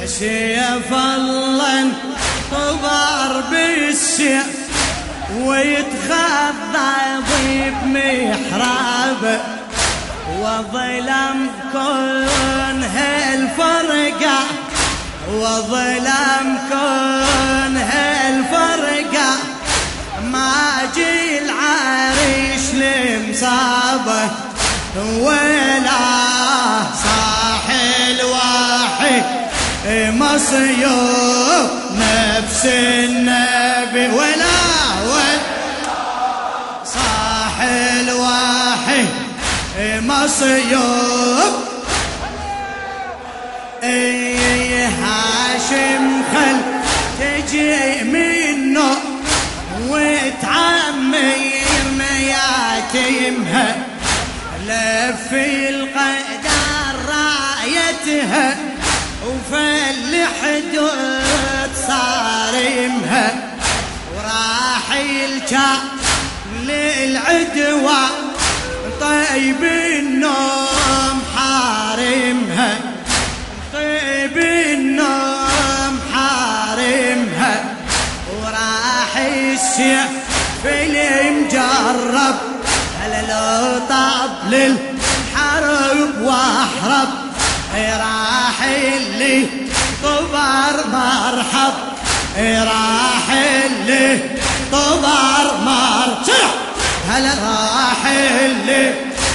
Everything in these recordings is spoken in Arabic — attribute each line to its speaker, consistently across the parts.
Speaker 1: سيف الله انطبر بالسيف ويتخضى بمحرابه وظلم كونها الفرقة وظلم كونها الفرقة ما جي العريش لمصابه ولا صاح الواحد مصيوب نفس النبي ولا صاح الواحد مصيوب هاشم خل تجي منه وتعمير مياتمها لف القدر رايتها وفل حدود صارمها وراح الجا للعدوى طيب النوم حارمها طيب النوم حارمها وراح السيف المجرب هلا لو طاب للحرب واحرب راح اللي طبر مرحب راح اللي طبر مرحب هلا راح اللي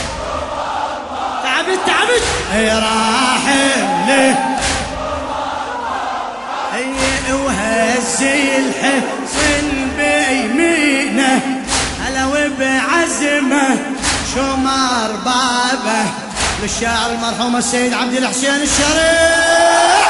Speaker 1: تعبت راح اللي وهز الحصن بيمينه هلا وبعزمه شمر بابه للشاعر المرحوم السيد عبد الحسين الشريع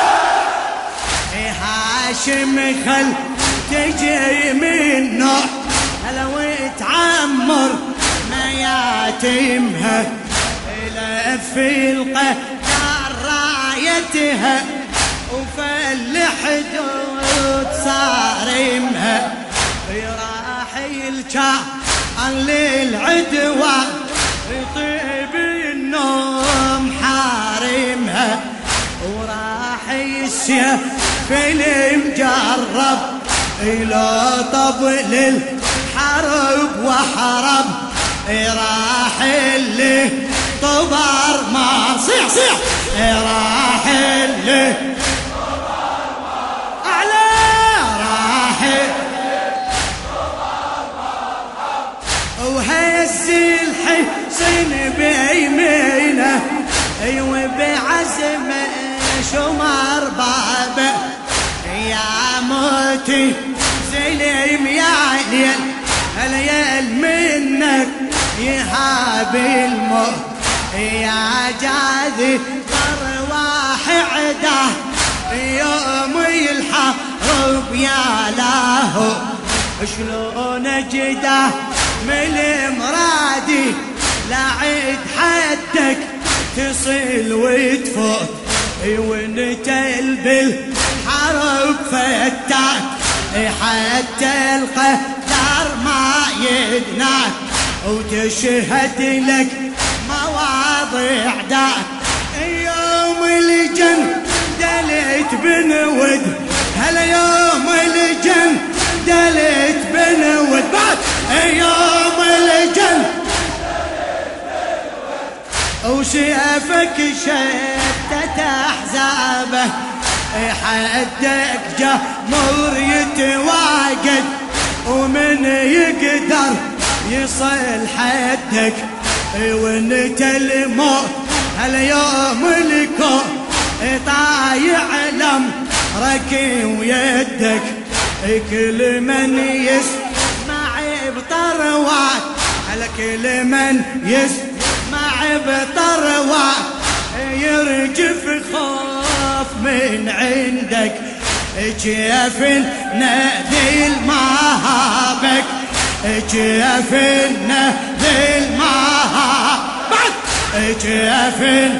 Speaker 1: هاشم خل تجي منه هلا وتعمر مياتمها لف القدر رايتها وفل حدود صارمها راح الجا للعدوى طيب النوم حارمها وراح السيف المجرب لو طب للحرب وحرب راح اللي طبر ما صيح راح اللي أعلى راح وهز الحسين بيمينه وبعزمه شمر بابه يا موتي سلم يا ليل هليل منك يهاب الموت يا جاذي ارواح عده يوم الحرب يا لاهو شلون اجده من مرادي لعد حدك تصل وتفوت وانت بالحرب فتاك حتى القدر ما يدناك وتشهد لك مواضيع داك يوم الجن دلت بنود هلا يوم الجن دلت بنود بعد يوم الجن وسيفك شتت احزابه حدك جمهور يتواجد ومن يقدر يصل حدك وانت الموت هاليوم الكون طايع لمرك ويدك كل من يسمع بطروات على كل من يسمع بطروات يرجف خوف من عندك كيف نذيل مهابك كيف نذيل مهابك كيف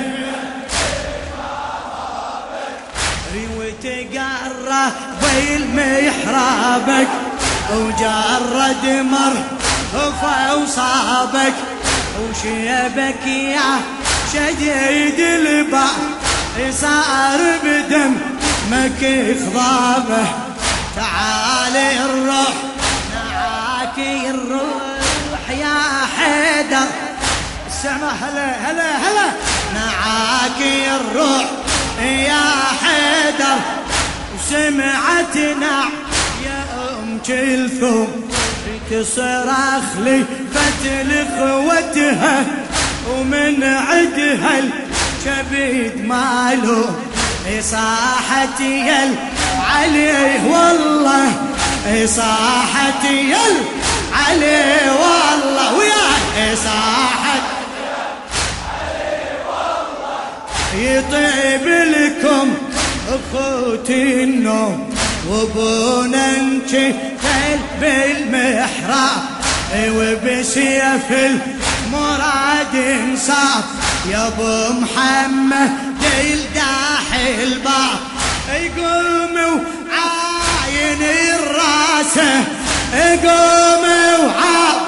Speaker 1: وتقرى بالمحرابك وجرد مرهفة وصابك وشيبك يا شديد البحر صار بدم مكي خضابه تعالي الروح معاكي الروح يا حيدر السما هلا هلا هلا معاكي الروح يا حيدر وسمعتنا يا ام كلثوم تصرخ لي فتل اخوتها ومن عدها الكبد مالو صاحت يل عليه والله صاحت يل عليه والله ويا صاحت عليه والله يطيب لكم اخوتي النوم وابونا انتي بالمحراب وبسيف المراد انصاف يا ابو محمد يلداح الباب يقوم وعاين الراسه يقوم وعاين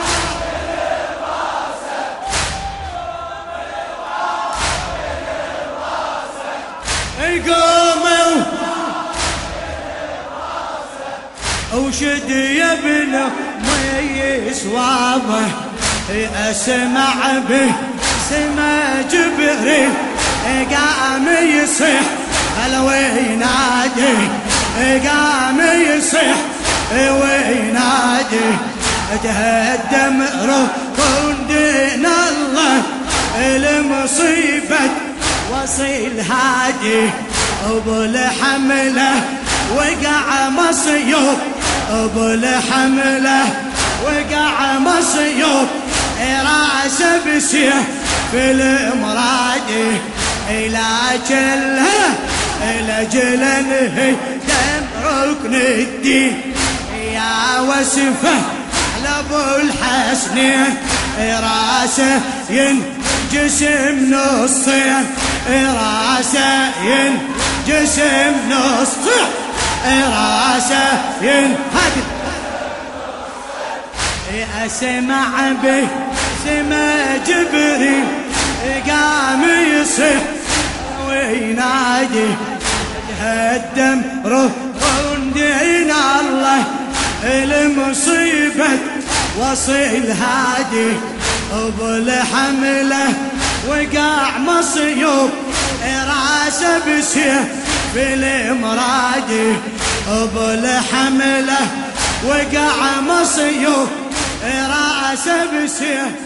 Speaker 1: الراسه يقوم وشد يا ابنه ميس واضح اسمع به سما جبريل قام يصيح هلا وينادي قام يصيح وينادي تهدم ركن دين الله المصيبة وصي الهادي ابو الحمله وقع مصيوب ابو الحمله وقع مصيوب راسه بسيف في المرادي إلى جلنه دم ركن الدين يا وسفه لابو الحسنين راسه ينجسم نصين راسه ينجسم نصين راسه ينهدم اسمع به سما جبريل قام يصيح وينادي هدم ركن دين الله المصيبة وصي الهادي ابو الحمله وقع مصيوب راسه بسيف في المرادي ابو الحمله وقع مصيوب راسه بسيف